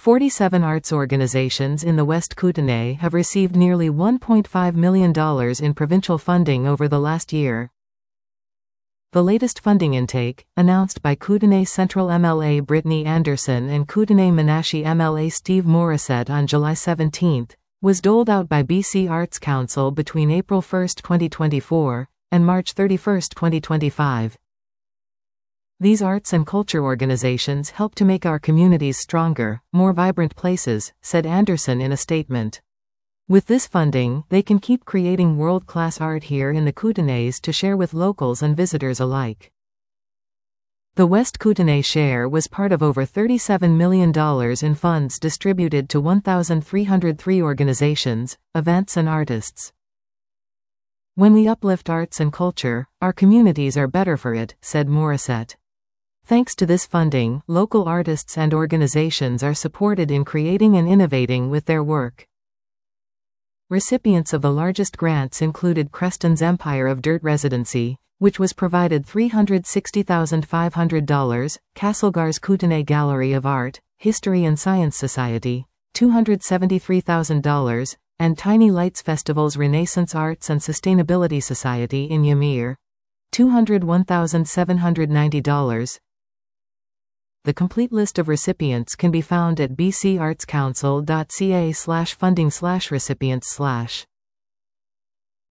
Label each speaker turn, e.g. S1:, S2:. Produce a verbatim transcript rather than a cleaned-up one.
S1: forty-seven arts organizations in the West Kootenay have received nearly one point five million dollars in provincial funding over the last year. The latest funding intake, announced by Kootenay Central M L A Brittany Anderson and Kootenay Menashe M L A Steve Morissette on July seventeenth, was doled out by B C Arts Council between April first twenty twenty-four, and March thirty-first twenty twenty-five. These arts and culture organizations help to make our communities stronger, more vibrant places, said Anderson in a statement. With this funding, they can keep creating world-class art here in the Kootenays to share with locals and visitors alike. The West Kootenay share was part of over thirty-seven million dollars in funds distributed to one thousand three hundred three organizations, events and artists. When we uplift arts and culture, our communities are better for it, said Morissette. Thanks to this funding, local artists and organizations are supported in creating and innovating with their work. Recipients of the largest grants included Creston's Empire of Dirt Residency, which was provided three hundred sixty thousand five hundred dollars, Castlegar's Kootenay Gallery of Art, History and Science Society, two hundred seventy-three thousand dollars, and Tiny Lights Festival's Renaissance Arts and Sustainability Society in Ymir, two hundred one thousand seven hundred ninety dollars. The complete list of recipients can be found at b c arts council dot c a slash funding slash recipients slash